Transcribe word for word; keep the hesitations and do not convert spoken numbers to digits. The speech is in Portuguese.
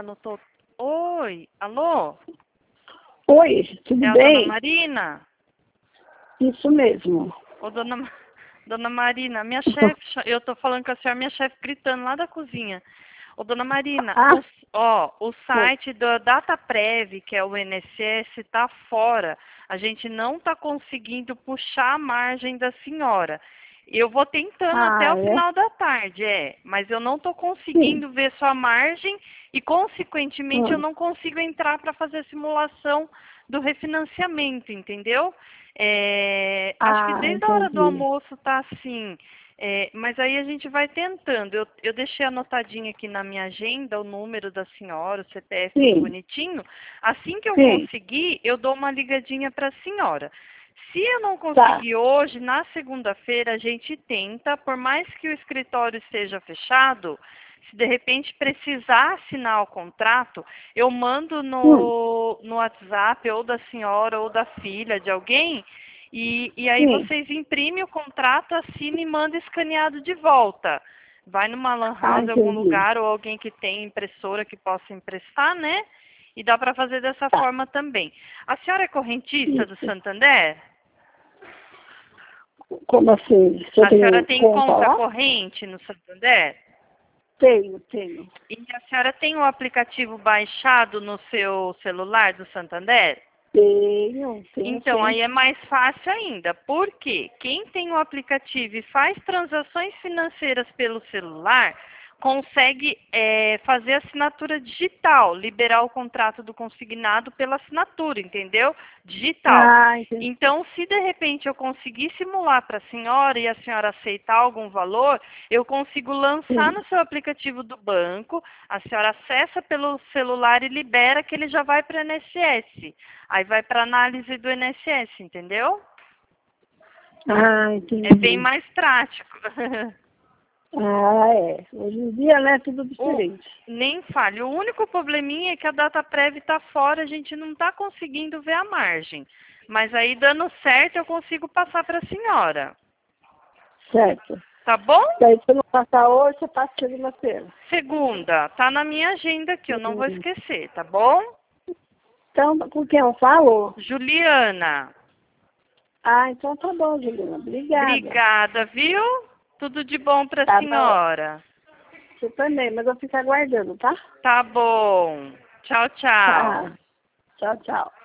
anotou? Oi, alô? Oi, tudo É a bem? dona Marina? Isso mesmo. Ô, dona, Ma- dona Marina, minha chefe, cha- eu tô falando com a senhora, minha chefe gritando lá da cozinha. Ô, dona Marina, Ah, o, ó, o oi. site da DataPrev, que é o I N S S, tá fora. A gente não tá conseguindo puxar a margem da senhora. Eu vou tentando até Ah, o é? final da tarde, é, mas eu não tô Sim. conseguindo ver sua margem e, consequentemente, eu Hum. não consigo entrar para fazer a simulação do refinanciamento, entendeu? É, acho que Ah, desde a hora do entendi. almoço tá assim, é, mas aí a gente vai tentando. Eu, eu deixei anotadinho aqui na minha agenda o número da senhora, o C P F, tudo Sim, bonitinho. Assim que eu sim. conseguir, eu dou uma ligadinha para a senhora. Se eu não Tá. conseguir hoje, na segunda-feira a gente tenta, por mais que o escritório esteja fechado, se de repente precisar assinar o contrato, eu mando Hum. no, no WhatsApp ou da senhora ou da filha de alguém, e, e aí Sim. vocês imprimem o contrato, assinam e mandam escaneado de volta. Vai numa lan Ah, house, em algum entendi. lugar, ou alguém que tem impressora que possa emprestar, né? E dá para fazer dessa Tá. forma também. A senhora é correntista do Isso. Santander? Como assim? Se eu A senhora tenho tem conta conta lá? corrente no Santander? Tenho, tenho. E a senhora tem o aplicativo baixado no seu celular do Santander? Tenho, tenho Então, sim. aí é mais fácil ainda. Por quê? Quem tem o aplicativo e faz transações financeiras pelo celular, consegue é, fazer assinatura digital, liberar o contrato do consignado pela assinatura, entendeu? Digital. Ah, entendi. Então, se de repente eu conseguir simular para a senhora e a senhora aceitar algum valor, eu consigo lançar Sim. no seu aplicativo do banco, a senhora acessa pelo celular e libera que ele já vai para o I N S S. Aí vai para análise do I N S S, entendeu? Ah, É bem entendi. mais prático. Ah, é. Hoje em dia, né, tudo O, diferente. nem falha. O único probleminha é que a data prévia está fora, a gente não está conseguindo ver a margem. Mas aí, dando certo, eu consigo passar para a senhora. Certo. Tá bom? Daí, se eu não passar hoje, eu passo segunda-feira. Segunda, tá na minha agenda aqui, eu não vou Hum. esquecer, tá bom? Então, com quem eu falo? Juliana, Ah, então tá bom, Juliana. Obrigada. obrigada, viu? Tudo de bom para a Tá bom. senhora. Você também, mas eu fico aguardando, tá? Tá bom. Tchau, tchau. Tá. Tchau, tchau.